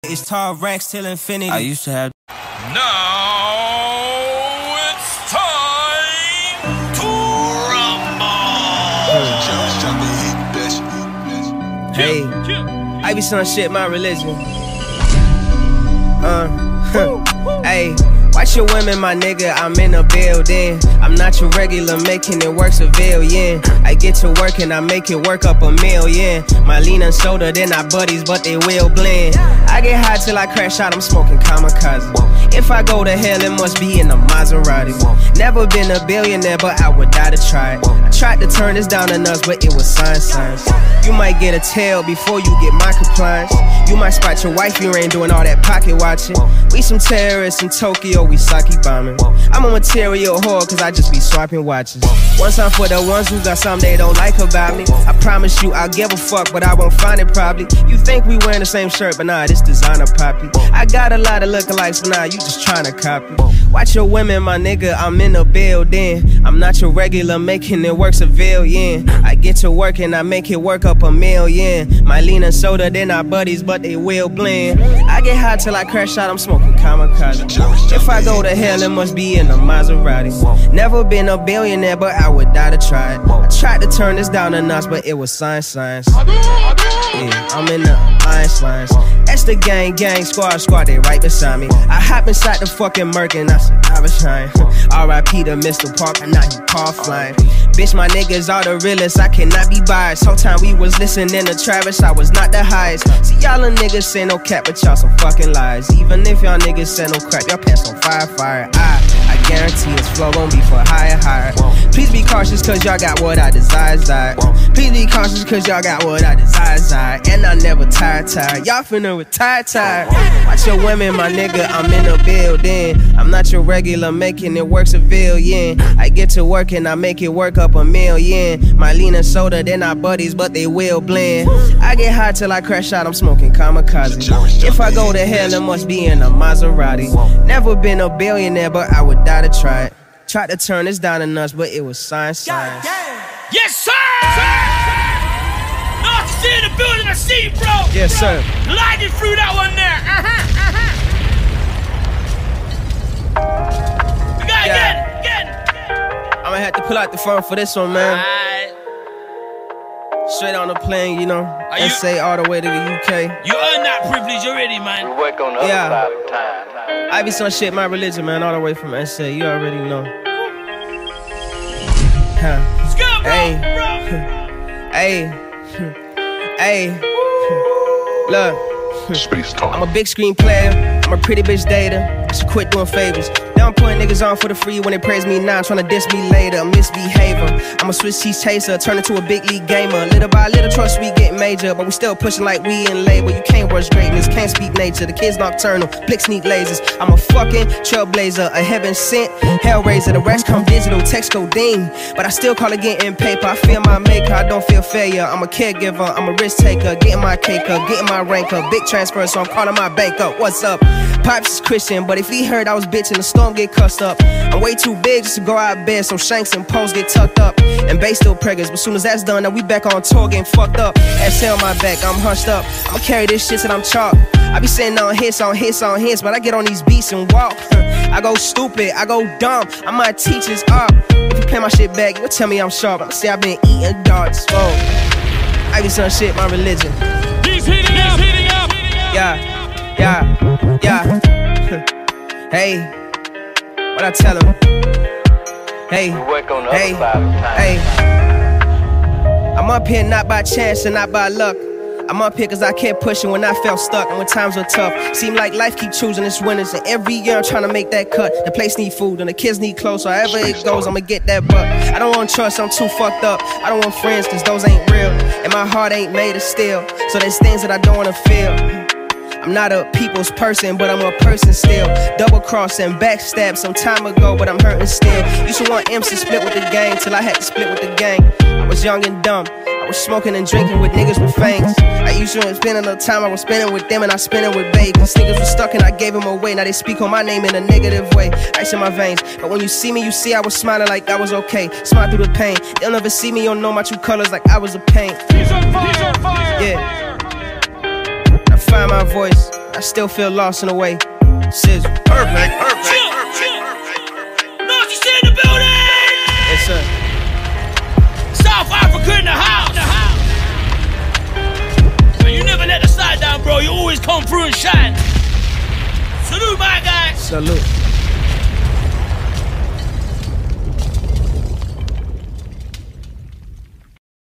It's tall racks till infinity. I used to have. Now it's time to rumble. Hey, I be some shit, my religion. Hey, watch your women, my nigga, I'm in the building. I'm not your regular, making it work civilian. I get to work and I make it work up a million. My lean and soda, they're not buddies, but they will blend. I get high till I crash out, I'm smoking kamikaze. If I go to hell, it must be in a Maserati. Never been a billionaire, but I would die to try it. I tried to turn this down to nuts, but it was science. You might get a tail before you get my compliance. You might spot your wife, you ain't doing all that pocket watching. We some terrorists in Tokyo, we sake bombing. I'm a material whore, cause I just be swiping watches. One time for the ones who got something they don't like about me. I promise you I'll give a fuck, but I won't find it probably. You think we wearing the same shirt, but nah, this designer poppy. I got a lot of lookalikes, but nah, you just trying to copy. Watch your women, my nigga, I'm in the building. I'm not your regular, making it work civilian. I get to work and I make it work up a million. My lean and soda, they're not buddies, but they will blend. I get high till I crash out, I'm smoking kamikaze. If I go to hell, it must be in a Maserati. Never been a billionaire, but I would die to try it. I tried to turn this down to nuts, but it was science. Yeah, I'm in the lines. That's the gang, squad, they right beside me. I hop inside the fucking Merc and I said, I was trying. R.I.P. to Mr. Parker, now he car flying. Bitch, my niggas are the realest, I cannot be biased. Whole time we was listening to Travis, I was not the highest. See, y'all niggas say no cap, but y'all some fucking lies. Even if y'all niggas say no crap, y'all pants on fire. I guarantee this flow gon' be for higher. Please be cautious, cause y'all got what I desire. Please be cautious, cause y'all got what I desire. And I never tired. Y'all finna retire. Watch your women, my nigga, I'm in the building. I'm not your regular, making it work civilian. I get to work and I make it work up a million. My lean and soda, they're not buddies, but they will blend. I get high till I crash out, I'm smoking kamikaze. If I go to hell, it must be in a Maserati. Never been a billionaire, but I would die to try it. Tried to turn this down to nuts, but it was science. Yes, sir! North in the building, I see you, bro! Yes, sir. Gliding through that one there. We got it, get it. I'ma have to pull out the phone for this one, man. Straight on the plane, you know. SA all the way to the UK. You earned that privilege already, man. We work on the other side of time. I be some shit, my religion, man, all the way from SA. You already know. It's good, bro. Hey. Look. I'm a big screen player. I'm a pretty bitch dater. I should quit doing favors. Now I'm putting niggas on for the free when they praise me now, trying to diss me later. A misbehavior. I'm a Swiss cheese chaser, turn into a big league gamer. Little by little, trust we get major, but we still pushing like we in label. You can't rush greatness, can't speak nature. The kids nocturnal, blick sneak lasers. I'm a fucking trailblazer, a heaven sent hellraiser. The rest come digital, text go ding, but I still call it getting paper. I feel my maker, I don't feel failure. I'm a caregiver, I'm a risk taker, getting my cake up, getting my rank up. Big transfer, so I'm calling my bank up. What's up? Pops is Christian, but if he heard I was bitching, the storm get cussed up. I'm way too big just to go out of bed, so shanks and poles get tucked up. And bass still preggers, but soon as that's done, now we back on tour getting fucked up. Exhale my back, I'm hunched up. I'ma carry this shit till I'm chalk. I be saying on hits, but I get on these beats and walk. I go stupid, I go dumb, I might teach this up. If you play my shit back, you'll tell me I'm sharp. I'ma say I've been eating darts. Oh, I be some shit, my religion. He's heating up. Yeah. Hey, what I tell him? Hey, We work on the other side of time. hey. I'm up here not by chance and not by luck. I'm up here cause I kept pushing when I felt stuck and when times were tough. Seem like life keep choosing its winners, and every year I'm trying to make that cut. The place need food and the kids need clothes, so however it goes, I'ma get that buck. I don't want trust, I'm too fucked up. I don't want friends cause those ain't real, and my heart ain't made of steel. So there's things that I don't wanna feel. I'm not a people's person, but I'm a person still. Double cross and backstab some time ago, but I'm hurting still. Used to want M's to split with the gang, till I had to split with the gang. I was young and dumb, I was smoking and drinking with niggas with fangs. I used to spend a little time, I was spending with them and I spent it with babies. Niggas was stuck and I gave them away, now they speak on my name in a negative way. Ice in my veins, but when you see me, you see I was smiling like I was okay. Smile through the pain, they'll never see me or know my true colors like I was a pain. He's on fire. Yeah. Find my voice, I still feel lost in a way. Sizzle. Perfect. North, you still in the building? Yes, sir. South Africa in the house. But you never let the side down, bro. You always come through and shine. Salute, my guy. Salute.